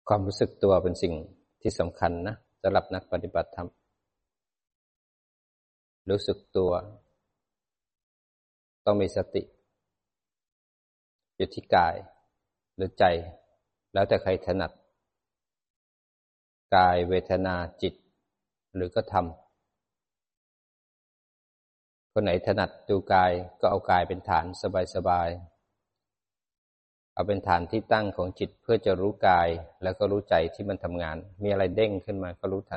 ความรู้สึกตัวเป็นสิ่งที่สำคัญนะสำหรับนักปฏิบัติธรรมรู้สึกตัวต้องมีสติอยู่ที่กายหรือใจแล้วแต่ใครถนัดกายเวทนาจิตหรือก็ธรรมคนไหนถนัดดูกายก็เอากายเป็นฐานสบายๆเอาเป็นฐานที่ตั้งของจิตเพื่อจะรู้กายแล้วก็รู้ใจที่มันทำงานมีอะไรเด้งขึ้นมาก็รู้ทัน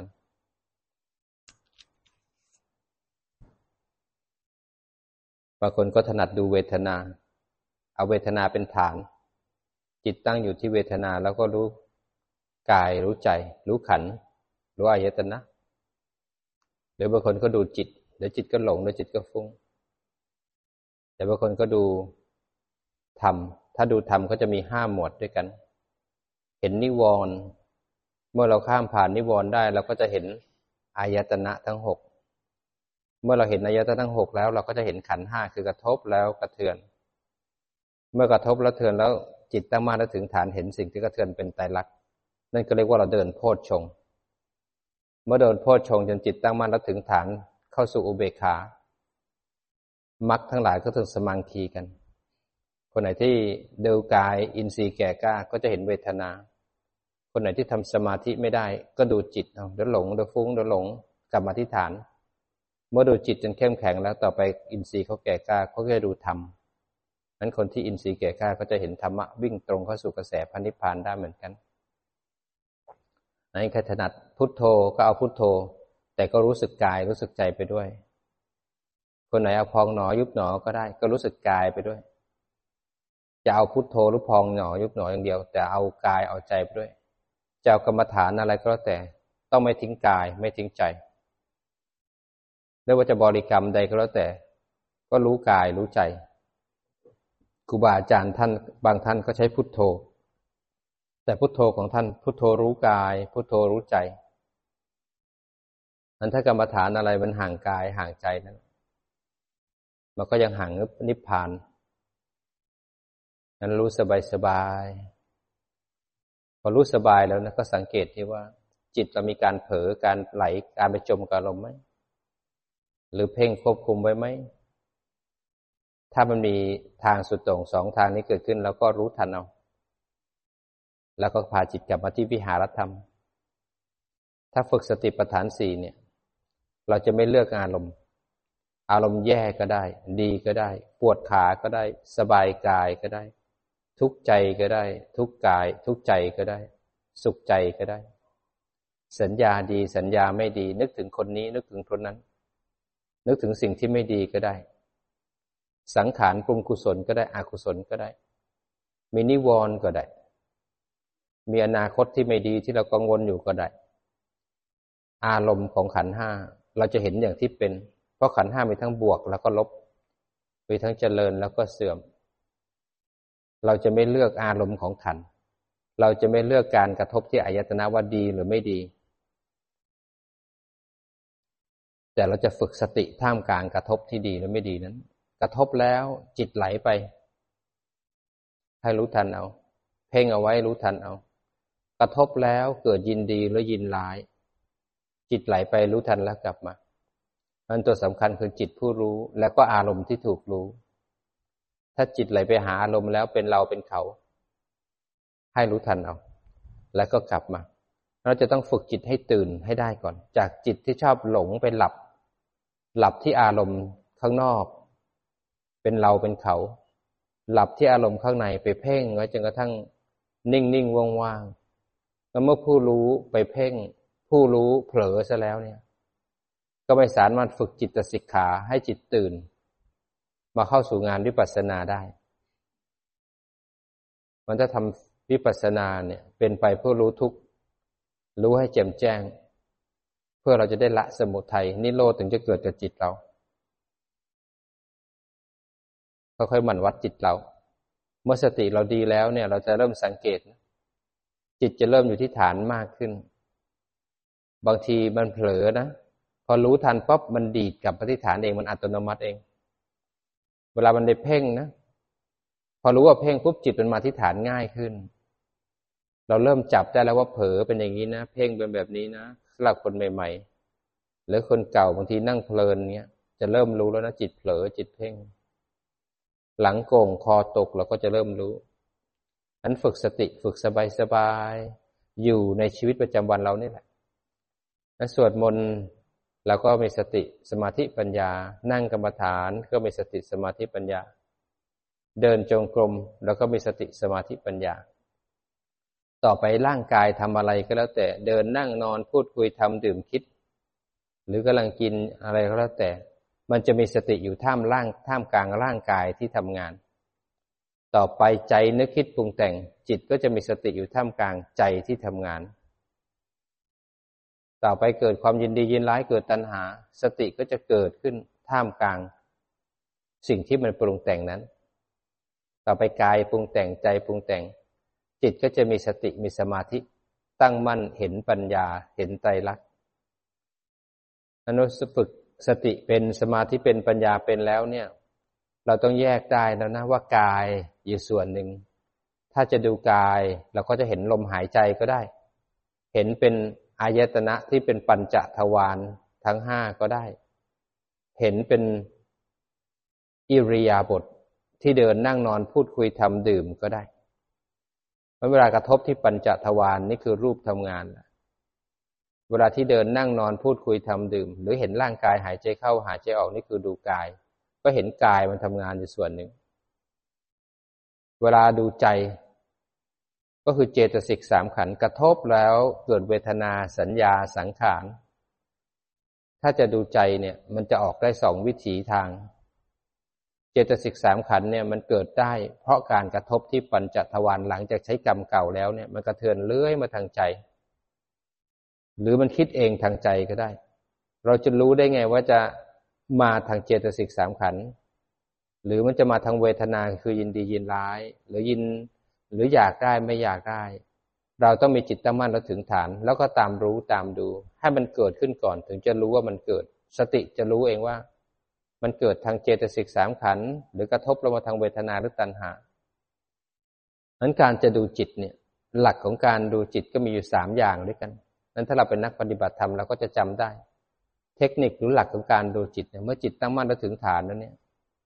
บางคนก็ถนัดดูเวทนาเอาเวทนาเป็นฐานจิตตั้งอยู่ที่เวทนาแล้วก็รู้กายรู้ใจรู้ขันธ์รู้อายตนะหรือบางคนก็ดูจิตเดี๋ยวจิตก็หลงเดี๋ยวจิตก็ฟุ้งแต่บางคนก็ดูธรรมถ้าดูธรรมก็จะมี5หมวดด้วยกันเห็นนิวรณ์เมื่อเราข้ามผ่านนิวรณ์ได้เราก็จะเห็นอายตนะทั้ง6เมื่อเราเห็นอายตนะทั้ง6แล้วเราก็จะเห็นขันธ์5คือกระทบแล้วกระเทือนเมื่อกระทบแล้วเทือนแล้วจิตตั้งมั่นแล้วถึงฐานเห็นสิ่งที่กระเทือนเป็นไตรลักษณ์นั่นก็เรียกว่าเราเดินโพชฌงค์เมื่อเดินโพชฌงค์จนจิตตั้งมั่นแล้วถึงฐานเข้าสู่อุเบกขามรรคทั้งหลายก็ถึงสมังคีกันคนไหนที่ดูกายอินทรีย์แก่กล้าก็จะเห็นเวทนาคนไหนที่ทำสมาธิไม่ได้ก็ดูจิตเอาเดี๋ยวหลงเดี๋ยวฟุ้งเดี๋ยวหลงกลับมาที่ฐานเมื่อดูจิตจนเข้มแข็งแล้วต่อไปอินทรีย์เขาแก่กล้าเขาก็จะดูธรรมนั้นคนที่อินทรีย์แก่กล้าก็จะเห็นธรรมะวิ่งตรงเข้าสู่กระแสพระนิพพานได้เหมือนกันในใครถนัดพุทโธก็เอาพุทโธแต่ก็รู้สึกกายรู้สึกใจไปด้วยคนไหนเอาพองหนอยุบหนอก็ได้ก็รู้สึกกายไปด้วยจะเอาพุทโธหรือพองหนอยุบหนออย่างเดียวแต่เอากายเอาใจไปด้วยจะเอากรรมฐานอะไรก็แล้วแต่ต้องไม่ทิ้งกายไม่ทิ้งใจไม่ว่าจะบริกรรมใดก็แล้วแต่ก็รู้กายรู้ใจครูบาอาจารย์ท่านบางท่านก็ใช้พุทโธแต่พุทโธของท่านพุทโธรู้กายพุทโธรู้ใจนั้นถ้ากรรมฐานอะไรมันห่างกายห่างใจนั้นมันก็ยังห่างนิพพานนั้นรู้สบายพอรู้สบายแล้วนะก็สังเกตที่ว่าจิตเรามีการเผลอการไหลการไปจมกับอารมณ์ไหมหรือเพ่งควบคุมไว้ไหมถ้ามันมีทางสุดโต่ง2ทางนี้เกิดขึ้นแล้วก็รู้ทันเอาแล้วก็พาจิตกลับมาที่วิหารธรรมถ้าฝึกสติปัฏฐาน4เนี่ยเราจะไม่เลือกอารมณ์แย่ก็ได้ดีก็ได้ปวดขาก็ได้สบายกายก็ได้ทุกข์ใจก็ได้ทุกข์กายทุกข์ใจก็ได้สุขใจก็ได้สัญญาดีสัญญาไม่ดีนึกถึงคนนี้นึกถึงคนนั้นนึกถึงสิ่งที่ไม่ดีก็ได้สังขารปรุงกุศลก็ได้อกุศลก็ได้มีนิวรณ์ก็ได้มีอนาคตที่ไม่ดีที่เรากังวลอยู่ก็ได้อารมณ์ของขันธ์5เราจะเห็นอย่างที่เป็นเพราะขันธ์5มีทั้งบวกแล้วก็ลบมีทั้งเจริญแล้วก็เสื่อมเราจะไม่เลือกอารมณ์ของขันธ์เราจะไม่เลือกการกระทบที่อายตนะว่าดีหรือไม่ดีแต่เราจะฝึกสติท่ามกลางกระทบที่ดีหรือไม่ดีนั้นกระทบแล้วจิตไหลไปให้รู้ทันเอาเพ่งเอาไว้รู้ทันเอากระทบแล้วเกิดยินดีหรือยินร้ายจิตไหลไปรู้ทันแล้วกลับมามันตัวสำคัญคือจิตผู้รู้และก็อารมณ์ที่ถูกรู้ถ้าจิตไหลไปหาอารมณ์แล้วเป็นเราเป็นเขาให้รู้ทันเอาแล้วก็กลับมาเราจะต้องฝึกจิตให้ตื่นให้ได้ก่อนจากจิตที่ชอบหลงไปหลับที่อารมณ์ข้างนอกเป็นเราเป็นเขาหลับที่อารมณ์ข้างในไปเพ่งไว้จนกระทั่งนิ่งๆว่างๆแล้วเมื่อผู้รู้ไปเพ่งผู้รู้เผลอซะแล้วเนี่ยก็ไม่สามารถฝึกจิตสิกขาให้จิตตื่นมาเข้าสู่งานวิปัสสนาได้มันจะทำวิปัสสนาเนี่ยเป็นไปเพื่อรู้ทุกข์รู้ให้แจ่มแจ้งเพื่อเราจะได้ละสมุทัยนิโรธถึงจะเกิดกับจิตเราค่อยๆหมั่นวัดจิตเราเมื่อสติเราดีแล้วเนี่ยเราจะเริ่มสังเกตจิตจะเริ่มอยู่ที่ฐานมากขึ้นบางทีมันเผลอนะพอรู้ทันปั๊บมันดีดกลับมาที่ฐานเองมันอัตโนมัติเองเวลามันได้เพ่งนะพอรู้ว่าเพ่งปุ๊บจิตมันมาที่ฐานง่ายขึ้นเราเริ่มจับได้แล้วว่าเผลอเป็นอย่างนี้นะเพ่งเป็นแบบนี้นะสำหรับคนใหม่ๆหรือคนเก่าบางทีนั่งเพลินเงี้ยจะเริ่มรู้แล้วนะจิตเผลอจิตเพ่งหลังโก่งคอตกเราก็จะเริ่มรู้อันฝึกสติฝึกสบายๆอยู่ในชีวิตประจำวันเรานี่แหละและสวดมนต์เราก็มีสติสมาธิปัญญานั่งกรรมฐานก็มีสติสมาธิปัญญาเดินจงกรมแล้วก็มีสติสมาธิปัญญาต่อไปร่างกายทำอะไรก็แล้วแต่เดินนั่งนอนพูดคุยทำดื่มคิดหรือกำลังกินอะไรก็แล้วแต่มันจะมีสติอยู่ท่ามกลางร่างกายที่ทำงานต่อไปใจนึกคิดปรุงแต่งจิตก็จะมีสติอยู่ท่ามกลางใจที่ทำงานต่อไปเกิดความยินดียินร้ายเกิดตัณหาสติก็จะเกิดขึ้นท่ามกลางสิ่งที่มันปรุงแต่งนั้นต่อไปกายปรุงแต่งใจปรุงแต่งจิตก็จะมีสติมีสมาธิตั้งมั่นเห็นปัญญาเห็นไตรลักษณ์อนุฝึกสติเป็นสมาธิเป็นปัญญาเป็นแล้วเนี่ยเราต้องแยกได้แล้วนะว่ากายอยู่ส่วนหนึ่งถ้าจะดูกายเราก็จะเห็นลมหายใจก็ได้เห็นเป็นอายตนะที่เป็นปัญจทวารทั้งห้าก็ได้เห็นเป็นอิริยาบถที่เดินนั่งนอนพูดคุยทำดื่มก็ได้เวลากระทบที่ปัญจทวารนี่คือรูปทำงานเวลาที่เดินนั่งนอนพูดคุยทำดื่มหรือเห็นร่างกายหายใจเข้าหายใจออกนี่คือดูกายก็เห็นกายมันทำงานอยู่ส่วนหนึ่งเวลาดูใจก็คือเจตสิกสามขันธ์กระทบแล้วเกิดเวทนาสัญญาสังขารถ้าจะดูใจเนี่ยมันจะออกได้สองวิถีทางเจตสิกสามขันธ์เนี่ยมันเกิดได้เพราะการกระทบที่ปัญจทวารหลังจากใช้กรรมเก่าแล้วเนี่ยมันกระเทือนเลื้อยมาทางใจหรือมันคิดเองทางใจก็ได้เราจะรู้ได้ไงว่าจะมาทางเจตสิกสามขันธ์หรือมันจะมาทางเวทนาคือยินดียินร้ายหรืออยากได้ไม่อยากได้เราต้องมีจิตตั้งมั่นแล้วถึงฐานแล้วก็ตามรู้ตามดูให้มันเกิดขึ้นก่อนถึงจะรู้ว่ามันเกิดสติจะรู้เองว่ามันเกิดทางเจตสิกสามขันธ์หรือกระทบลงมาทางเวทนาหรือตัณหานั้นการจะดูจิตเนี่ยหลักของการดูจิตก็มีอยู่3อย่างด้วยกันนั้นถ้าเราเป็นนักปฏิบัติธรรมเราก็จะจำได้เทคนิคหรือหลักของการดูจิตเนี่ยเมื่อจิตตั้งมั่นแล้วถึงฐานแล้วเนี่ย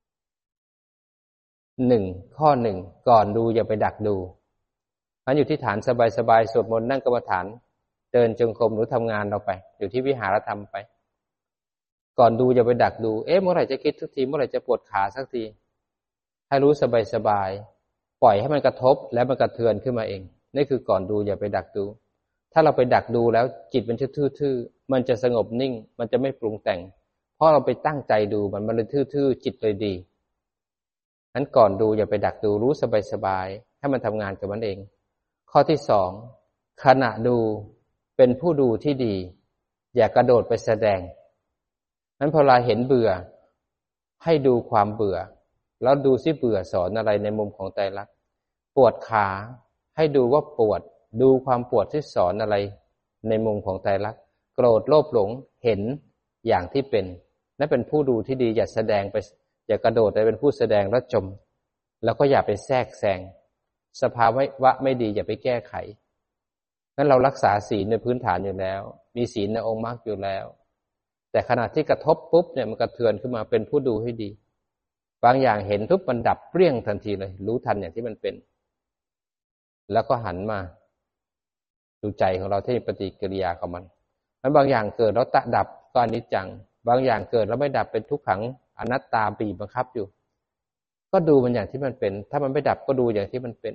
ข้อ 1ก่อนดูอย่าไปดักดูมันอยู่ที่ฐานสบายๆสวดมนต์นั่งกรรมฐานเดินจงกรมหรือทำงานเราไปอยู่ที่วิหารธรรมไปก่อนดูอย่าไปดักดูเมื่อไหร่จะคิดสักทีเมื่อไหร่จะปวดขาสักทีให้รู้สบายๆปล่อยให้มันกระทบแล้วมันกระเทือนขึ้นมาเองนี่คือก่อนดูอย่าไปดักดูถ้าเราไปดักดูแล้วจิตมันจะทื่อๆมันจะสงบนิ่งมันจะไม่ปรุงแต่งเพราะเราไปตั้งใจดูมันเลยทื่อๆจิตเลยดีงั้นก่อนดูอย่าไปดักดูรู้สบายๆให้มันทำงานกับมันเองข้อที่2ขณะดูเป็นผู้ดูที่ดีอย่ากระโดดไปแสดงนั้นพอเราเห็นเบื่อให้ดูความเบื่อแล้วดูซิเบื่อสอนอะไรในมุมของไตรลักษณ์ปวดขาให้ดูว่าปวดดูความปวดที่สอนอะไรในมุมของไตรลักษณ์โกรธโลภหลงเห็นอย่างที่เป็นนั่นเป็นผู้ดูที่ดีอย่าแสดงไปอย่ากระโดดไปเป็นผู้แสดงแล้วจมแล้วก็อย่าไปแทรกแซงสภาวะไม่ดีอย่าไปแก้ไขนั้นเรารักษาศีลในพื้นฐานอยู่แล้วมีศีลในองค์มรรคอยู่แล้วแต่ขณะที่กระทบปุ๊บเนี่ยมันกระเทือนขึ้นมาเป็นผู้ดูให้ดีบางอย่างเห็นทุบมันดับเปรี้ยงทันทีเลยรู้ทันอย่างที่มันเป็นแล้วก็หันมาดูใจของเราที่ปฏิกิริยาของมันบางอย่างเกิดแล้วดับก็อนิจจังบางอย่างเกิดแล้วไม่ดับเป็นทุกขังอนัตตาบีบบังคับอยู่ก็ดูมันอย่างที่มันเป็นถ้ามันไม่ดับก็ดูอย่างที่มันเป็น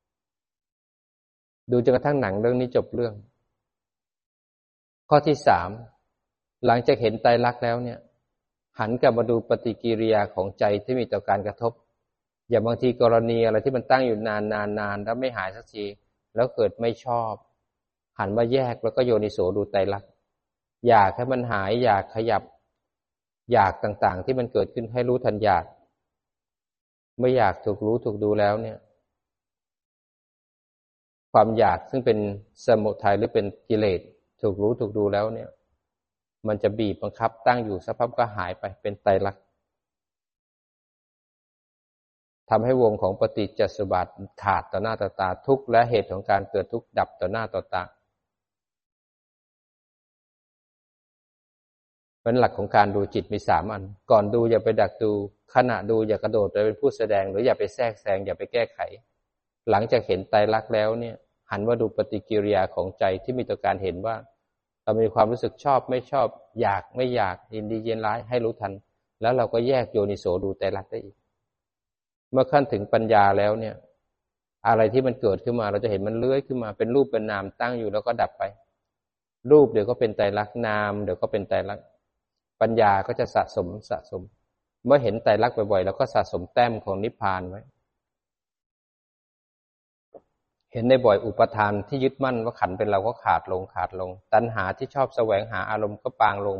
ดูจนกระทั่งหนังเรื่องนี้จบเรื่องข้อที่3หลังจากเห็นไตรลักษณ์แล้วเนี่ยหันกลับมาดูปฏิกิริยาของใจที่มีต่อการกระทบอย่างบางทีกรณีอะไรที่มันตั้งอยู่นานแล้วไม่หายสักทีแล้วเกิดไม่ชอบหันมาแยกแล้วก็โยนิโสดูไตรลักษณ์อยากให้มันหายอยากขยับอยากต่างๆที่มันเกิดขึ้นให้รู้ทันอยากไม่อยากถูกรู้ถูกดูแล้วเนี่ยความอยากซึ่งเป็นสมุทัยหรือเป็นกิเลสถูกรู้ถูกดูแล้วเนี่ยมันจะบีบบังคับตั้งอยู่สักพักก็หายไปเป็นไตรลักษณ์ทำให้วงของปฏิจจสมุปบาทขาดต่อหน้าต่อตาทุกข์และเหตุของการเกิดทุกข์ดับต่อหน้าต่อตาเป็นหลักของการดูจิตมี3อันก่อนดูอย่าไปดักดูขณะดูอย่ากระโดดไปเป็นผู้แสดงหรืออย่าไปแทรกแซงอย่าไปแก้ไขหลังจากเห็นไตรลักษณ์แล้วเนี่ยหันมาดูปฏิกิริยาของใจที่มีต่อการเห็นว่าเรามีความรู้สึกชอบไม่ชอบอยากไม่อยากยินดียินร้ายให้รู้ทันแล้วเราก็แยกโยนิโสดูไตรลักษณ์ได้อีกเมื่อขั้นถึงปัญญาแล้วเนี่ยอะไรที่มันเกิดขึ้นมาเราจะเห็นมันเลื้อยขึ้นมาเป็นรูปเป็นนามตั้งอยู่แล้วก็ดับไปรูปเดี๋ยวก็เป็นไตรลักษณ์นามเดี๋ยวก็เป็นไตรลักษณ์ปัญญาก็จะสะสมเมื่อเห็นไตรลักษณ์บ่อยๆแล้วก็สะสมแต้มของนิพพานไว้เห็นได้บ่อยอุปทานที่ยึดมั่นว่าขันธ์เป็นเราก็ขาดลงตัณหาที่ชอบแสวงหาอารมณ์ก็บางลง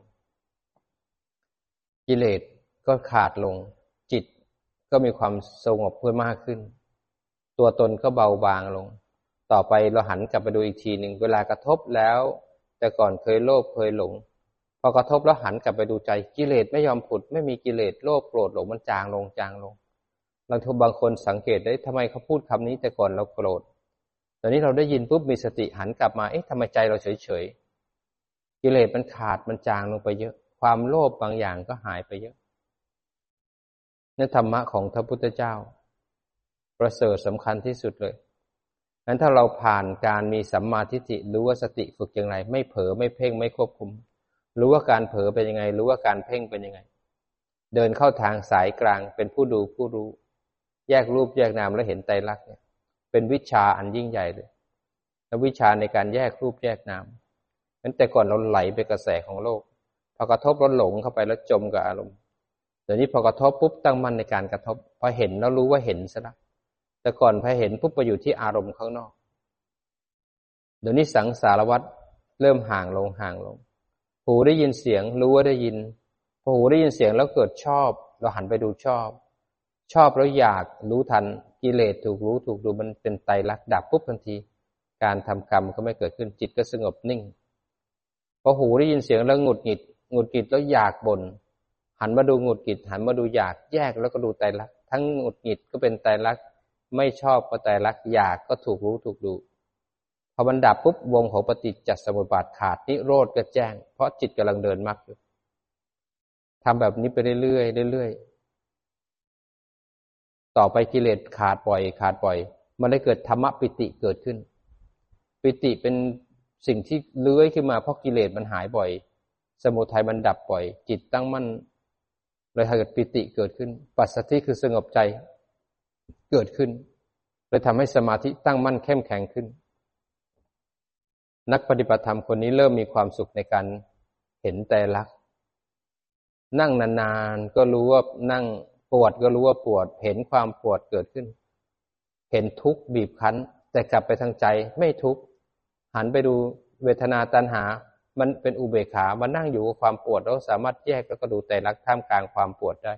กิเลสก็ขาดลงจิตก็มีความสงบเพิ่มมากขึ้นตัวตนก็เบาบางลงต่อไปเราหันกลับไปดูอีกทีหนึ่งเวลากระทบแล้วแต่ก่อนเคยโลภเคยหลงพอกระทบแล้วหันกลับไปดูใจกิเลสไม่ยอมผุดไม่มีกิเลสโลภโกรธหลงมันจางลงบางคนสังเกตได้ทำไมเขาพูดคำนี้แต่ก่อนเราโกรธตอนนี้เราได้ยินปุ๊บมีสติหันกลับมาทำไมใจเราเฉยกิเลสมันขาดมันจางลงไปเยอะความโลภบางอย่างก็หายไปเยอะในธรรมะของพระพุทธเจ้าประเสริฐสำคัญที่สุดเลยงั้นถ้าเราผ่านการมีสัมมาทิฏฐิรู้ว่าสติฝึกอย่างไรไม่เผลอไม่เพ่งไม่ควบคุมรู้ว่าการเผลอเป็นยังไงรู้ว่าการเพ่งเป็นยังไงเดินเข้าทางสายกลางเป็นผู้ดูผู้รู้แยกรูปแยกนามแล้วเห็นไตรลักษณ์เนี่ยเป็นวิชาอันยิ่งใหญ่เลยและวิชาในการแยกรูปแยกนามงั้นแต่ก่อนเราไหลไปกระแสของโลกพอกระทบแล้วหลงเข้าไปแล้วจมกับอารมณ์เดี๋ยวนี้พอกระทบปุ๊บตั้งมั่นในการกระทบพอเห็นแล้วรู้ว่าเห็นซะแล้วแต่ก่อนพอเห็นปุ๊บไปอยู่ที่อารมณ์ข้างนอกเดี๋ยวนี้สังสารวัฏเริ่มห่างลงหูได้ยินเสียงรู้ว่าได้ยินพอหูได้ยินเสียงแล้วเกิดชอบเราหันไปดูชอบแล้วอยากรู้ทันกิเลสถูกรู้ถูกดูมันเป็นไตรลักษณ์ดับปุ๊บทันทีการทำกรรมก็ไม่เกิดขึ้นจิตก็สงบนิ่งพอหูได้ยินเสียงแล้วหงุดหงิดแล้วอยากบ่นหันมาดูหงุดหงิดหันมาดูอยากแยกแล้วก็ดูไตรลักษณ์ทั้งหงุดหงิดก็เป็นไตรลักษณ์ไม่ชอบก็ไตรลักษณ์อยากก็ถูกรู้ถูกดูพอมันดับปุ๊บวงของปฏิจจสมุปบาทขาดนิโรธก็แจ้งเพราะจิตกำลังเดินมรรคอยู่ทำแบบนี้ไปเรื่อยต่อไปกิเลสขาดบ่อยมันได้เกิดธรรมปิติเกิดขึ้นปิติเป็นสิ่งที่เลื้อยขึ้นมาเพราะกิเลสมันหายบ่อยสมุทัยมันดับบ่อยจิตตั้งมั่นเลยเกิดปิติเกิดขึ้นปัสสัทธิคือสงบใจเกิดขึ้นเลยทำให้สมาธิตั้งมั่นเข้มแข็งขึ้นนักปฏิบัติธรรมคนนี้เริ่มมีความสุขในการเห็นไตรลักษณ์นั่งนานๆก็รู้ว่านั่งปวดก็รู้ว่าปวดเห็นความปวดเกิดขึ้นเห็นทุกข์บีบคั้นแต่กลับไปทางใจไม่ทุกข์หันไปดูเวทนาตัณหามันเป็นอุเบกขามันนั่งอยู่กับความปวดแล้วสามารถแยกแล้วก็ดูไตรลักษณ์ท่ามกลางความปวดได้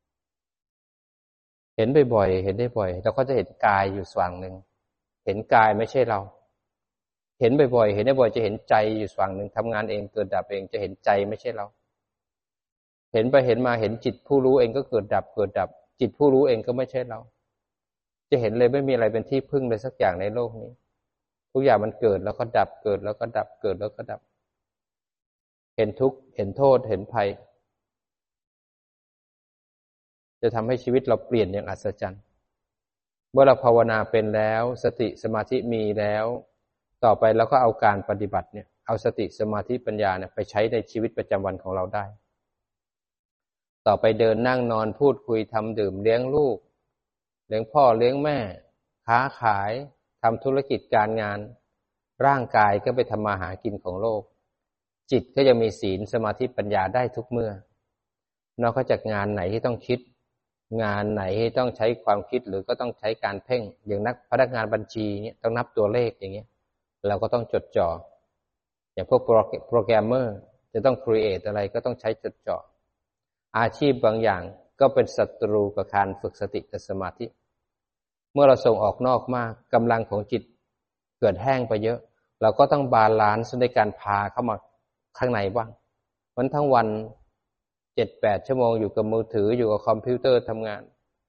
เห็นบ่อยๆเห็นได้บ่อยเราก็จะเห็นกายอยู่ฝั่งหนึ่งเห็นกายไม่ใช่เราเห็นบ่อยๆเห็นได้บ่อยจะเห็นใจอยู่ฝั่งหนึ่งทำงานเองเกิดดับเองจะเห็นใจไม่ใช่เราเห็นไปเห็นมาเห็นจิตผู้รู้เองก็เกิดดับจิตผู้รู้เองก็ไม่ใช่เราจะเห็นเลยไม่มีอะไรเป็นที่พึ่งเลยสักอย่างในโลกนี้ทุกอย่างมันเกิดแล้วก็ดับเกิดแล้วก็ดับเกิดแล้วก็ดับเห็นทุกข์เห็นโทษเห็นภัยจะทำให้ชีวิตเราเปลี่ยนอย่างอัศจรรย์เมื่อเราภาวนาเป็นแล้วสติสมาธิมีแล้วต่อไปเราก็เอาการปฏิบัติเนี่ยเอาสติสมาธิปัญญาเนี่ยไปใช้ในชีวิตประจำวันของเราได้ต่อไปเดินนั่งนอนพูดคุยทำดื่มเลี้ยงลูกเลี้ยงพ่อเลี้ยงแม่ค้าขายทำธุรกิจการงานร่างกายก็ไปทำมาหากินของโลกจิตก็ยังมีศีลสมาธิปัญญาได้ทุกเมื่อนอกจากงานไหนที่ต้องคิดงานไหนที่ต้องใช้ความคิดหรือก็ต้องใช้การเพ่งอย่างพนักงานบัญชีเนี่ยต้องนับตัวเลขอย่างเงี้ยเราก็ต้องจดจ่ออย่างพวกโปรแกรมเมอร์จะต้องครีเอทอะไรก็ต้องใช้จดจ่ออาชีพบางอย่างก็เป็นศัตรูกับการฝึกสติกับสมาธิเมื่อเราส่งออกนอกมากกำลังของจิตเกิดแห้งไปเยอะเราก็ต้องบาลานซ์ในการพาเข้ามาข้างในบ้างวันทั้งวัน 7-8 ชั่วโมงอยู่กับมือถืออยู่กับคอมพิวเตอร์ทำงาน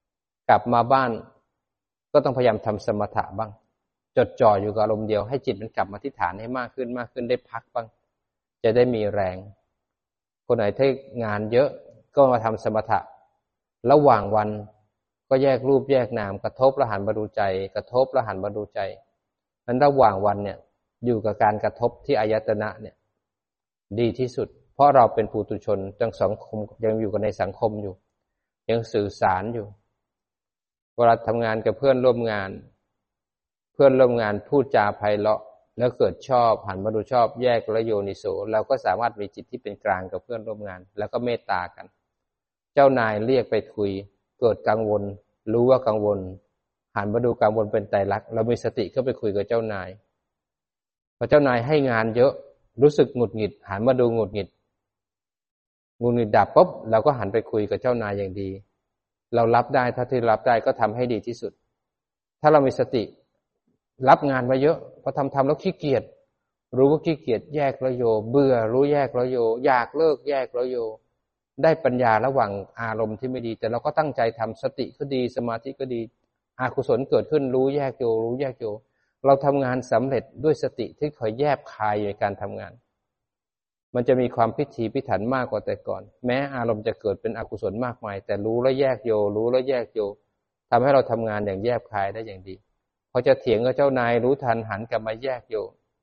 กลับมาบ้านก็ต้องพยายามทำสมถะบ้างจดจ่ออยู่กับอารมณ์เดียวให้จิตมันกลับมาที่ฐานให้มากขึ้นได้พักบ้างจะได้มีแรงคนไหนที่งานเยอะก็มาทำสมถะระหว่างวันก็แยกรูปแยกนามกระทบแล้วหันมาดูใจกระทบแล้วหันมาดูใจนั้นระหว่างวันเนี่ยอยู่กับการกระทบที่อายตนะเนี่ยดีที่สุดเพราะเราเป็นปุถุชนยังสังคมยังอยู่กันในสังคมอยู่ยังสื่อสารอยู่เวลาทำงานกับเพื่อนร่วมงานพูดจาไพเราะแล้วเกิดชอบหันมาดูชอบแยกและโยนิโสเราก็สามารถมีจิตที่เป็นกลางกับเพื่อนร่วมงานแล้วก็เมตตากันเจ้านายเรียกไปคุยเกิดกังวลรู้ว่ากังวลหันมาดูกังวลเป็นไตรลักษณ์เรามีสติเข้าไปคุยกับเจ้านายพอเจ้านายให้งานเยอะรู้สึกหงุดหงิดหันมาดูหงุดหงิดดับปุ๊บเราก็หันไปคุยกับเจ้านายอย่างดีเรารับได้ถ้าที่รับได้ก็ทำให้ดีที่สุดถ้าเรามีสติรับงานมาเยอะพอทำแล้วขี้เกียจรู้ว่าขี้เกียจแยกแล้วโยเบื่อรู้แยกแล้วโยอยากเลิกแยกแล้วโยได้ปัญญาระหว่างอารมณ์ที่ไม่ดีแต่เราก็ตั้งใจทำสติก็ดีสมาธิก็ดีอกุศลเกิดขึ้นรู้แยกโยเราทำงานสำเร็จด้วยสติที่คอยแยบคายในการทำงานมันจะมีความพิถีพิถันมากกว่าแต่ก่อนแม้อารมณ์จะเกิดเป็นอกุศลมากมายแต่รู้แล้วแยกโยทำให้เราทำงานอย่างแยบคายได้อย่างดีพอจะเถียงกับเจ้านายรู้ทันหันกลับมาแยกโย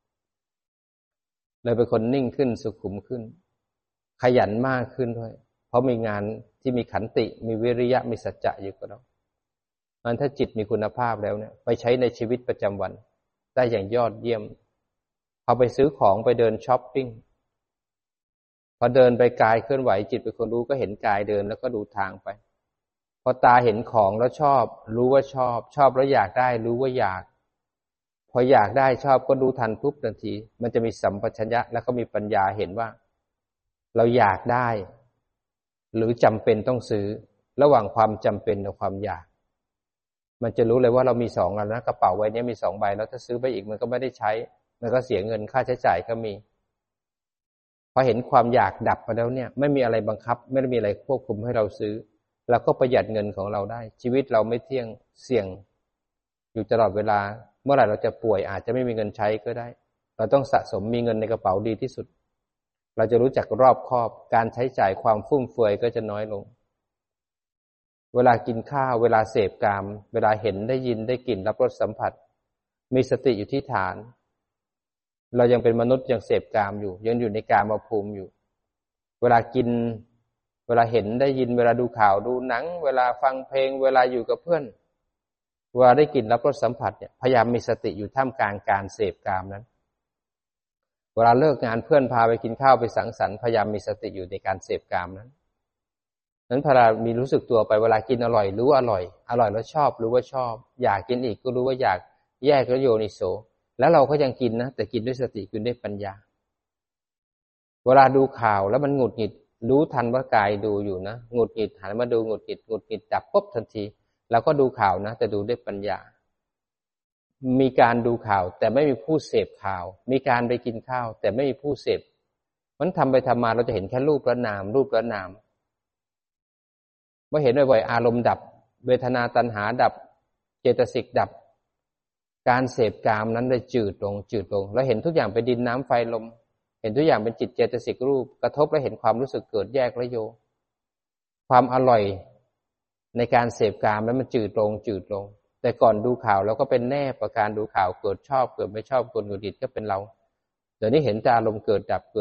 เลยเป็นคนนิ่งขึ้นสุขุมขึ้นขยันมากขึ้นด้วยเพราะมีงานที่มีขันติมีวิริยะมีสัจจะอยู่กับเรามันถ้าจิตมีคุณภาพแล้วเนี่ยไปใช้ในชีวิตประจำวันได้อย่างยอดเยี่ยมเอาไปซื้อของไปเดินช้อปปิ้งพอเดินไปกายเคลื่อนไหวจิตเป็นคนรู้ก็เห็นกายเดินแล้วก็ดูทางไปพอตาเห็นของแล้วชอบรู้ว่าชอบแล้วอยากได้รู้ว่าอยากพออยากได้ชอบก็รู้ทันปุ๊บทันทีมันจะมีสัมปชัญญะแล้วก็มีปัญญาเห็นว่าเราอยากได้หรือจำเป็นต้องซื้อระหว่างความจำเป็นกับความอยากมันจะรู้เลยว่าเรามี2อันนะกระเป๋าใบนี้มี2ใบแล้วถ้าซื้อไปอีกมันก็ไม่ได้ใช้มันก็เสียเงินค่าใช้จ่ายก็มีพอเห็นความอยากดับไปแล้วเนี่ยไม่มีอะไรบังคับไม่ได้มีอะไรควบคุมให้เราซื้อเราก็ประหยัดเงินของเราได้ชีวิตเราไม่เที่ยงเสี่ยงอยู่ตลอดเวลาเมื่อไหร่เราจะป่วยอาจจะไม่มีเงินใช้ก็ได้เราต้องสะสมมีเงินในกระเป๋าดีที่สุดเราจะรู้จักรอบคอบการใช้จ่ายความฟุ่มเฟือยก็จะน้อยลงเวลากินข้าวเวลาเสพกามเวลาเห็นได้ยินได้กลิ่นรับรสสัมผัสมีสติอยู่ที่ฐานเรายังเป็นมนุษย์ยังเสพกามอยู่ยังอยู่ในกามภูมิอยู่เวลากินเวลาเห็นได้ยินเวลาดูข่าวดูหนังเวลาฟังเพลงเวลาอยู่กับเพื่อนเวลาได้กลิ่นรับรสสัมผัสเนี่ยพยายามมีสติอยู่ท่ามกลางการเสพกามนั้นเวลาเลิกงานเพื่อนพาไปกินข้าวไปสังสรรค์พยายามมีสติอยู่ในการเสพกามนั้นพอเรามีรู้สึกตัวไปเวลากินอร่อยรู้ว่าอร่อยแล้วชอบรู้ว่าชอบอยากกินอีกก็รู้ว่าอยากแยกแล้วโยนิโสแล้วเราก็ยังกินนะแต่กินด้วยสติกินด้วยปัญญาเวลาดูข่าวแล้วมันหงุดหงิดรู้ทันว่ากายดูอยู่นะหงุดหงิดหันมาดูหงุดหงิดดับปุ๊บทันทีแล้วก็ดูข่าวนะแต่ดูด้วยปัญญามีการดูข่าวแต่ไม่มีผู้เสพข่าวมีการไปกินข้าวแต่ไม่มีผู้เสพมันทำไปทำมาเราจะเห็นแค่รูปและนามเมื่อเห็นบ่อยๆอารมณ์ดับเวทนาตัณหาดับเจตสิกดับการเสพกามนั้นได้จืดลงแล้วเห็นทุกอย่างเป็นดินน้ำไฟลมเห็นทุกอย่างเป็นจิตเจตสิกรูปกระทบแล้วเห็นความรู้สึกเกิดแยกและโยความอร่อยในการเสพกามแล้วมันจืดลงแต่ก่อนดูข่าวเราก็เป็นแน่ประการดูข่าวเกิดชอบเกิดไม่ชอบคนหงุดหงิดก็เป็นเราเดี๋ยวนี้เห็นแต่อารมณ์เกิดดับ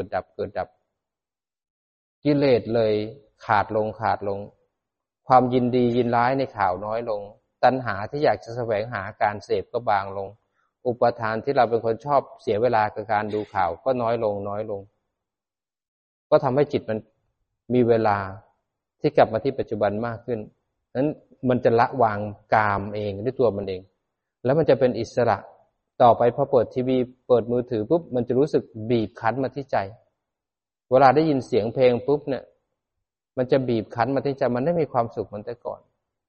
กิเลสเลยขาดลงความยินดียินร้ายในข่าวน้อยลงตัณหาที่อยากจะแสวงหาการเสพก็บางลงอุปทานที่เราเป็นคนชอบเสียเวลากับการดูข่าวก็น้อยลงก็ทำให้จิตมันมีเวลาที่กลับมาที่ปัจจุบันมากขึ้นนั้นมันจะละวางกามเองด้วยตัวมันเองแล้วมันจะเป็นอิสระต่อไปพอเปิดทีวีเปิดมือถือปุ๊บมันจะรู้สึกบีบคั้นมาที่ใจเวลาได้ยินเสียงเพลงปุ๊บเนี่ยมันจะบีบคั้นมาที่ใจมันไม่มีความสุขเหมือนแต่ก่อน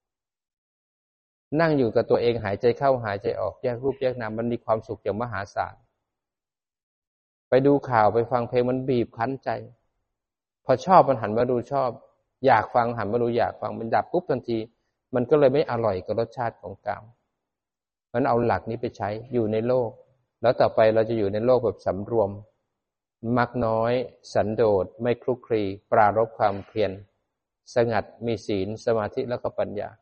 นั่งอยู่กับตัวเองหายใจเข้าหายใจออกแยกรูปแยกนามมันมีความสุขอย่างมหาศาลไปดูข่าวไปฟังเพลงมันบีบคั้นใจพอชอบมันหันมาดูชอบอยากฟังหันมาดูอยากฟังมันดับปุ๊บทันทีมันก็เลยไม่อร่อยกับรสชาติของกามมันเอาหลักนี้ไปใช้อยู่ในโลกแล้วต่อไปเราจะอยู่ในโลกแบบสำรวมมักน้อยสันโดษไม่คลุกคลีปรารภความเพียรสงัดมีศีลสมาธิแล้วก็ปัญญา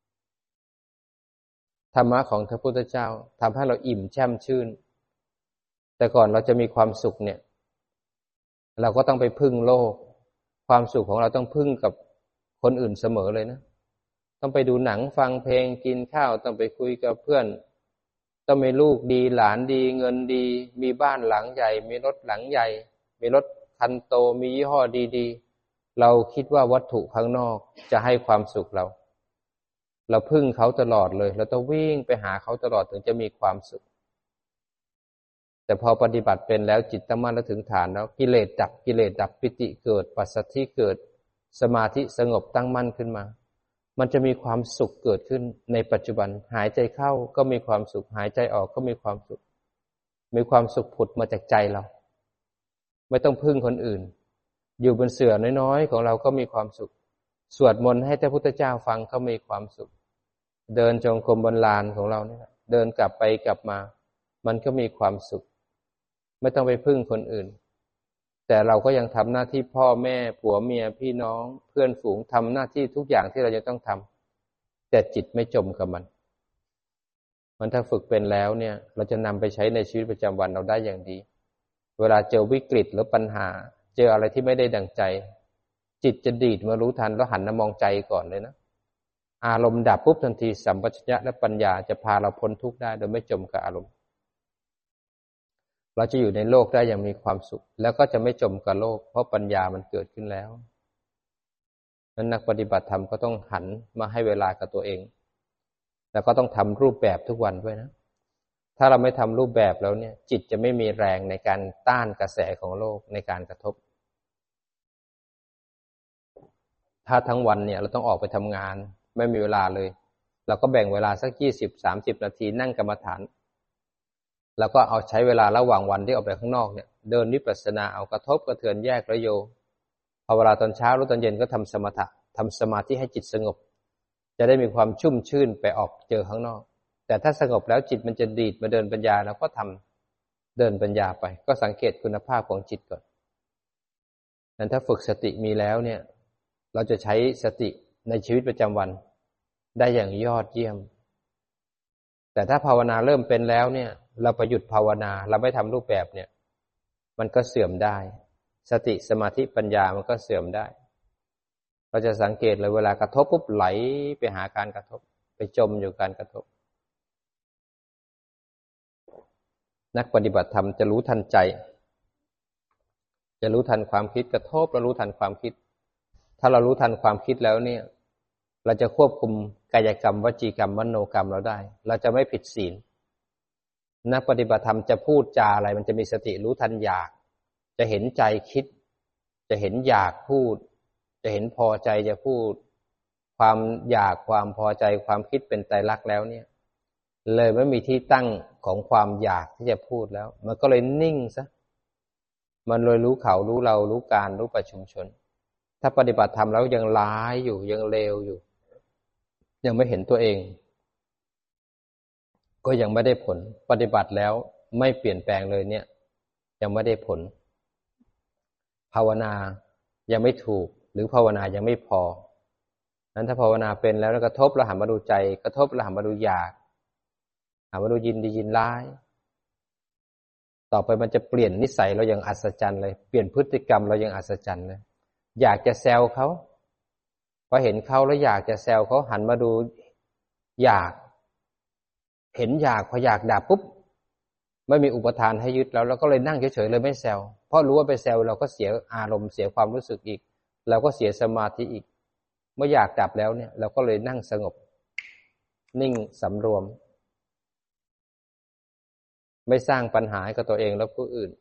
ธรรมะของพระพุทธเจ้าทำให้เราอิ่มแช่มชื่นแต่ก่อนเราจะมีความสุขเนี่ยเราก็ต้องไปพึ่งโลกความสุขของเราต้องพึ่งกับคนอื่นเสมอเลยนะต้องไปดูหนังฟังเพลงกินข้าวต้องไปคุยกับเพื่อนต้องมีลูกดีหลานดีเงินดีมีบ้านหลังใหญ่มีรถหลังใหญ่มีรถคันโตมียี่ห้อดีๆเราคิดว่าวัตถุข้างนอกจะให้ความสุขเราพึ่งเขาตลอดเลยเราต้องวิ่งไปหาเขาตลอดถึงจะมีความสุขแต่พอปฏิบัติเป็นแล้วจิตตั้งมั่นแล้วถึงฐานแล้วกิเลสดับปิติเกิดปัสสัทธิเกิดสมาธิสงบตั้งมั่นขึ้นมามันจะมีความสุขเกิดขึ้นในปัจจุบันหายใจเข้าก็มีความสุขหายใจออกก็มีความสุขมีความสุขผุดมาจากใจเราไม่ต้องพึ่งคนอื่นอยู่บนเสื่อน้อยๆของเราก็มีความสุขสวดมนต์ให้พระพุทธเจ้าฟังก็มีความสุขเดินจงกรมบนลานของเราเนี่ยเดินกลับไปกลับมามันก็มีความสุขไม่ต้องไปพึ่งคนอื่นแต่เราก็ยังทำหน้าที่พ่อแม่ผัวเมียพี่น้องเพื่อนฝูงทำหน้าที่ทุกอย่างที่เราจะต้องทำแต่จิตไม่จมกับมันถ้าฝึกเป็นแล้วเนี่ยเราจะนำไปใช้ในชีวิตประจำวันเราได้อย่างดีเวลาเจอวิกฤตหรือปัญหาเจออะไรที่ไม่ได้ดั่งใจจิตจะดีดมารู้ทันแล้วหันมามองใจก่อนเลยนะอารมณ์ดับปุ๊บทันทีสัมปชัญญะและปัญญาจะพาเราพ้นทุกข์ได้โดยไม่จมกับอารมณ์เราจะอยู่ในโลกได้อย่างมีความสุขแล้วก็จะไม่จมกับโลกเพราะปัญญามันเกิดขึ้นแล้วนั้นนักปฏิบัติธรรมก็ต้องหันมาให้เวลากับตัวเองแล้วก็ต้องทำรูปแบบทุกวันด้วยนะถ้าเราไม่ทำรูปแบบแล้วเนี่ยจิตจะไม่มีแรงในการต้านกระแสของโลกในการกระทบถ้าทั้งวันเนี่ยเราต้องออกไปทำงานไม่มีเวลาเลยเราก็แบ่งเวลาสัก20-30 นาทีนั่งกรรมฐานแล้วก็เอาใช้เวลาระหว่างวันที่ออกไปข้างนอกเนี่ยเดินวิปัสสนาเอากระทบกระเทือนแยกระโยพอเวลาตอนเช้าหรือตอนเย็นก็ทำสมถะทำสมาธิให้จิตสงบจะได้มีความชุ่มชื่นไปออกเจอข้างนอกแต่ถ้าสงบแล้วจิตมันจะดีดมาเดินปัญญาเราก็ทำเดินปัญญาไปก็สังเกตคุณภาพของจิตก่อนนั้นถ้าฝึกสติมีแล้วเนี่ยเราจะใช้สติในชีวิตประจำวันได้อย่างยอดเยี่ยมแต่ถ้าภาวนาเริ่มเป็นแล้วเนี่ยเราไปหยุดภาวนาเราไม่ทำรูปแบบเนี่ยมันก็เสื่อมได้สติสมาธิปัญญามันก็เสื่อมได้เราจะสังเกตเลยเวลากระทบปุ๊บไหลไปหาการกระทบไปจมอยู่การกระทบนักปฏิบัติธรรมจะรู้ทันใจจะรู้ทันความคิดกระทบแล้วรู้ทันความคิดถ้าเรารู้ทันความคิดแล้วเนี่ยเราจะควบคุมกายกรรมวจีกรรมมโนกรรมเราได้เราจะไม่ผิดศีลนักปฏิบัติธรรมจะพูดจาอะไรมันจะมีสติรู้ทันอยากจะเห็นใจคิดจะเห็นอยากพูดจะเห็นพอใจจะพูดความอยากความพอใจความคิดเป็นไตรลักษณ์แล้วเนี่ยเลยไม่มีที่ตั้งของความอยากที่จะพูดแล้วมันก็เลยนิ่งซะมันเลยรู้เขารู้เรารู้การรู้ประชุมชนถ้าปฏิบัติธรรมแล้วยังร้ายอยู่ยังเลวอยู่ยังไม่เห็นตัวเองก็ยังไม่ได้ผลปฏิบัติแล้วไม่เปลี่ยนแปลงเลยเนี่ยยังไม่ได้ผลภาวนายังไม่ถูกหรือภาวนายังไม่พอนั้นถ้าภาวนาเป็นแล้วกระทบแล้วหันมาดูใจกระทบแล้วหันมาดูอยากหันมาดูยินดียินร้ายต่อไปมันจะเปลี่ยนนิสัยเราอย่างอัศจรรย์เลยเปลี่ยนพฤติกรรมเราอย่างอัศจรรย์เลยอยากจะแซวเขาพอเห็นเขาแล้วอยากจะแซวเขาหันมาดูอยากเห็นอยากพออยากดับปุ๊บไม่มีอุปทานให้ยึดแล้วเราก็เลยนั่งเฉยๆเลยไม่แซวเพราะรู้ว่าไปแซวเราก็เสียอารมณ์เสียความรู้สึกอีกเราก็เสียสมาธิอีกเมื่ออยากดับแล้วเนี่ยเราก็เลยนั่งสงบนิ่งสำรวมไม่สร้างปัญหาให้กับตัวเองและผู้อื่น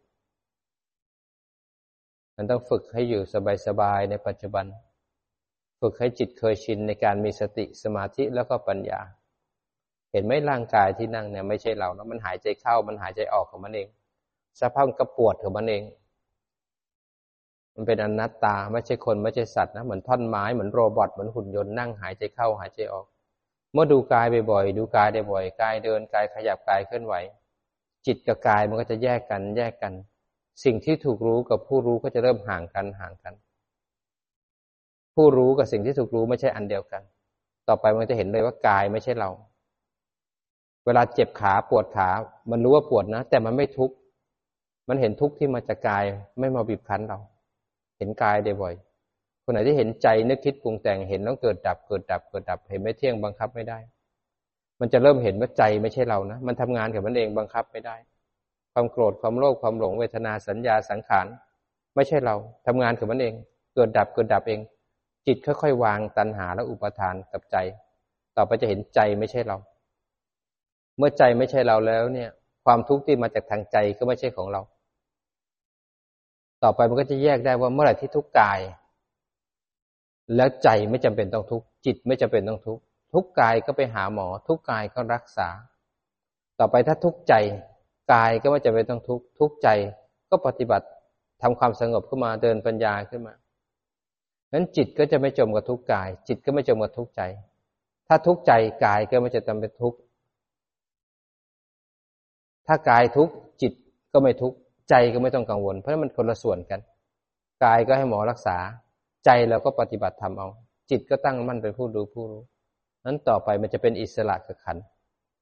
มันต้องฝึกให้อยู่สบายๆในปัจจุบันฝึกให้จิตเคยชินในการมีสติสมาธิแล้วก็ปัญญาเห็นไหมร่างกายที่นั่งเนี่ยไม่ใช่เรานะมันหายใจเข้ามันหายใจออกของมันเองสภาพมันก็ปวดของมันเองมันเป็นอนัตตาไม่ใช่คนไม่ใช่สัตว์นะเหมือนท่อนไม้เหมือนโรบอทเหมือนหุ่นยนต์นั่งหายใจเข้าหายใจออกเมื่อดูกายบ่อยๆดูกายได้บ่อยกายเดินกายขยับกายเคลื่อนไหวจิตกับกายมันก็จะแยกกันสิ่งที่ถูกรู้กับผู้รู้ก็จะเริ่มห่างกันผู้รู้กับสิ่งที่ถูกรู้ไม่ใช่อันเดียวกันต่อไปมันจะเห็นเลยว่ากายไม่ใช่เราเวลาเจ็บขาปวดขามันรู้ว่าปวดนะแต่มันไม่ทุกข์มันเห็นทุกข์ที่มาจากกายไม่มาบีบคั้นเราเห็นกายได้บ่อยคนไหนที่เห็นใจนึกคิดปรุงแต่งเห็นแล้วเกิดดับเห็นไม่เที่ยงบังคับไม่ได้มันจะเริ่มเห็นว่าใจไม่ใช่เรานะมันทำงานกับมันเองบังคับไม่ได้ความโกรธความโลภความหลงเวทนาสัญญาสังขารไม่ใช่เราทำงานกับมันเองเกิดดับเองจิตค่อยๆวางตัณหาและอุปาทานกับใจต่อไปจะเห็นใจไม่ใช่เราเมื่อใจไม่ใช่เราแล้วเนี่ยความทุกข์ที่มาจากทางใจก็ไม่ใช่ของเราต่อไปมันก็จะแยกได้ว่าเมื่อไหร่ที่ทุกข์กายแล้วใจไม่จำเป็นต้องทุกข์จิตไม่จำเป็นต้องทุกข์ทุกข์กายก็ไปหาหมอทุกข์กายก็รักษาต่อไปถ้าทุกข์ใจกายก็ไม่จำเป็นต้องทุกข์ทุกข์ใจก็ปฏิบัติทำความสงบขึ้นมาเดินปัญญาขึ้นมางั้นจิตก็จะไม่จมกับทุกข์กายจิตก็ไม่จมกับทุกข์ใจถ้าทุกข์ใจกายก็ไม่จะจำเป็นทุกข์ถ้ากายทุกข์จิตก็ไม่ทุกข์ใจก็ไม่ต้องกังวลเพราะมันคนละส่วนกันกายก็ให้หมอรักษาใจเราก็ปฏิบัติธรรมเอาจิตก็ตั้งมั่นเป็นผู้ดูผู้รู้นั้นต่อไปมันจะเป็นอิสระกับขันธ์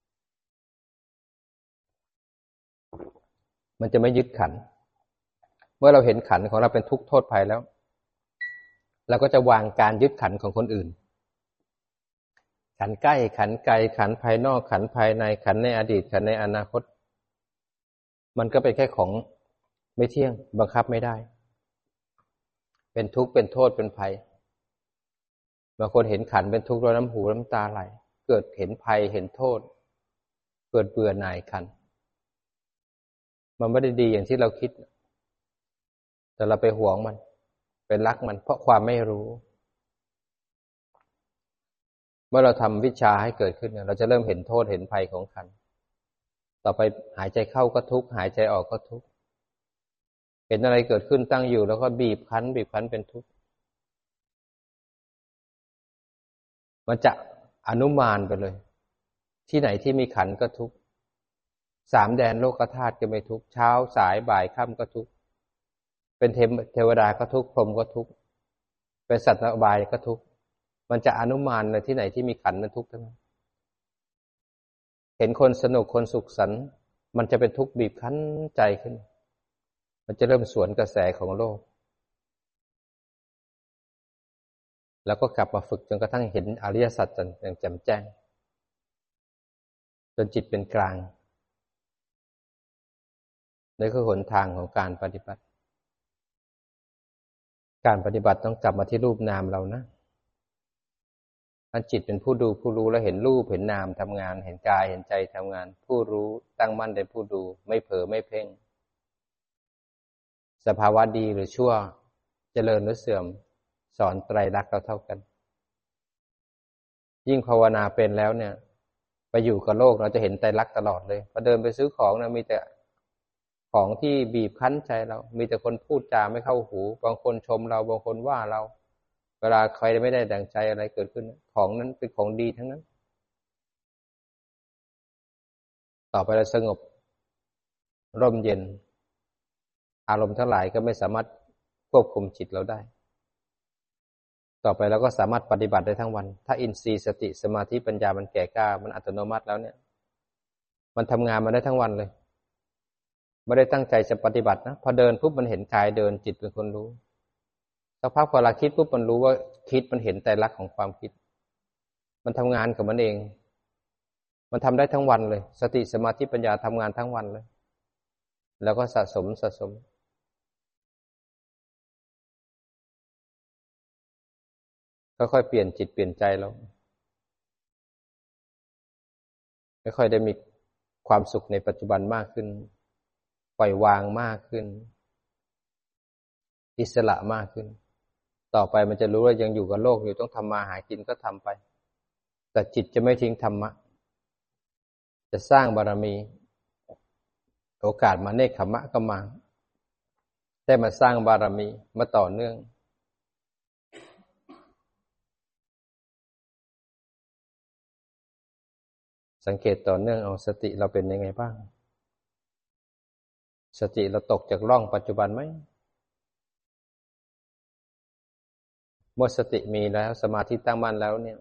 มันจะไม่ยึดขันธ์เมื่อเราเห็นขันธ์ของเราเป็นทุกข์โทษภัยแล้วเราก็จะวางการยึดขันธ์ของคนอื่นขันธ์ใกล้ขันธ์ไกลขันธ์ภายนอกขันธ์ภายในขันธ์ในอดีตขันธ์ในอนาคตมันก็เป็นแค่ของไม่เที่ยงบังคับไม่ได้เป็นทุกข์เป็นโทษเป็นภัยบางคนเห็นขันธ์เป็นทุกข์แล้วน้ำหูน้ำตาไหลเกิดเห็นภัยเห็นโทษเกิดเบื่อหน่ายขันธ์มันไม่ได้ดีอย่างที่เราคิดแต่เราไปหวงมันเป็นรักมันเพราะความไม่รู้เมื่อเราทำวิชาให้เกิดขึ้นเราจะเริ่มเห็นโทษเห็นภัยของขันธ์ต่อไปหายใจเข้าก็ทุกข์หายใจออกก็ทุกข์เห็นอะไรเกิดขึ้นตั้งอยู่แล้วก็บีบคั้นเป็นทุกข์มันจะอนุมานไปเลยที่ไหนที่มีขันธ์ก็ทุกข์สามแดนโลกธาตุก็ไม่ทุกข์เช้าสายบ่ายค่ำก็ทุกข์เป็นเทวดาก็ทุกข์พรหมก็ทุกข์เป็นสัตว์อบายก็ทุกข์มันจะอนุมานในที่ไหนที่มีขันธ์นั้นทุกข์ทั้งนั้นเห็นคนสนุกคนสุขสันต์มันจะเป็นทุกข์บีบคั้นใจขึ้นมันจะเริ่มสวนกระแสของโลกแล้วก็กลับมาฝึกจนกระทั่งเห็นอริยสัจอย่างแจ่มแจ้งจนจิตเป็นกลางนี่คือหนทางของการปฏิบัติการปฏิบัติต้องกลับมาที่รูปนามเรานะถ้าจิตเป็นผู้ดูผู้รู้แล้วเห็นรูปเห็นนามทำงานเห็นกายเห็นใจทำงานผู้รู้ตั้งมั่นเป็นผู้ดูไม่เผลอไม่เพ่งสภาวะดีหรือชั่วเจริญหรือเสื่อมสอนไตรลักษณ์เราเท่ากันยิ่งภาวนาเป็นแล้วเนี่ยไปอยู่กับโลกเราจะเห็นไตรลักษณ์ตลอดเลยพอเดินไปซื้อของนะมีแต่ของที่บีบคั้นใจเรามีแต่คนพูดจาไม่เข้าหูบางคนชมเราบางคนว่าเราเวลาใครไม่ได้ดั่งใจอะไรเกิดขึ้นของนั้นเป็นของดีทั้งนั้นต่อไปเราสงบร่มเย็นอารมณ์ทั้งหลายก็ไม่สามารถควบคุมจิตเราได้ต่อไปเราก็สามารถปฏิบัติได้ทั้งวันถ้าอินทรีย์สติสมาธิปัญญามันแก่กล้ามันอัตโนมัติแล้วเนี่ยมันทำงานมาได้ทั้งวันเลยไม่ได้ตั้งใจจะปฏิบัตินะพอเดินปุ๊บมันเห็นกายเดินจิตเป็นคนรู้สักพักพอเราคิดปุ๊บมันรู้ว่าคิดมันเห็นไตรลักษณ์ของความคิดมันทำงานกับมันเองมันทำได้ทั้งวันเลยสติสมาธิปัญญาทำงานทั้งวันเลยแล้วก็สะสมค่อยๆเปลี่ยนจิตเปลี่ยนใจเราค่อยๆได้มีความสุขในปัจจุบันมากขึ้นปล่อยวางมากขึ้นอิสระมากขึ้นต่อไปมันจะรู้ว่ายังอยู่กับโลกอยู่ต้องทำมาหากินก็ทำไปแต่จิตจะไม่ทิ้งธรรมะจะสร้างบารมีโอกาสมาเนกขมะก็มาได้มาสร้างบารมีมาต่อเนื่องสังเกตต่อเนื่องเอาสติเราเป็นยังไงบ้างสติเราตกจากร่องปัจจุบันไหมเมื่อสติมีแล้วสมาธิตั้งมั่นแล้วเนี่ย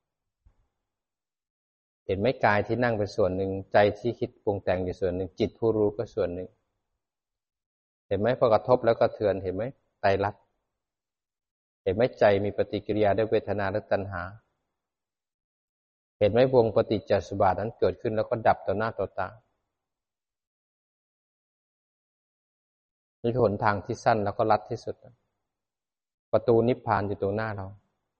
เห็นไหมกายที่นั่งเป็นส่วนหนึ่งใจที่คิดปรุงแต่งอยู่ส่วนหนึ่งจิตผู้รู้ก็ส่วนหนึ่งเห็นไหมพอกระทบแล้วก็เทือนเห็นไหมไตรลักษณ์เห็นไหมใจมีปฏิกิริยาด้วยเวทนาและตัณหาเห็นไหมวงปฏิจจสมุปบาทนั้นเกิดขึ้นแล้วก็ดับต่อหน้าต่อตานี่คือหนทางที่สั้นแล้วก็ลัดที่สุดประตูนิพพานอยู่ตรงหน้าเรา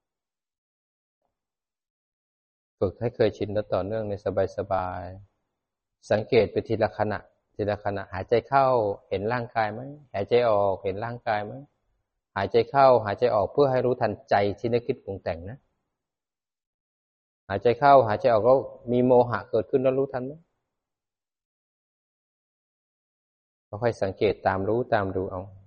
ฝึกให้เคยชินและต่อเนื่องในสบายๆสังเกตไปทีละขณะทีละขณะหายใจเข้าเห็นร่างกายไหมหายใจออกเห็นร่างกายไหมหายใจเข้าหายใจออกเพื่อให้รู้ทันใจที่นึกคิดปรุงแต่งนะหายใจเข้าหายใจออกแล้วมีโมหะเกิดขึ้นแล้วรู้ทันไหมค่อยๆสังเกตตามรู้ตามดูเอา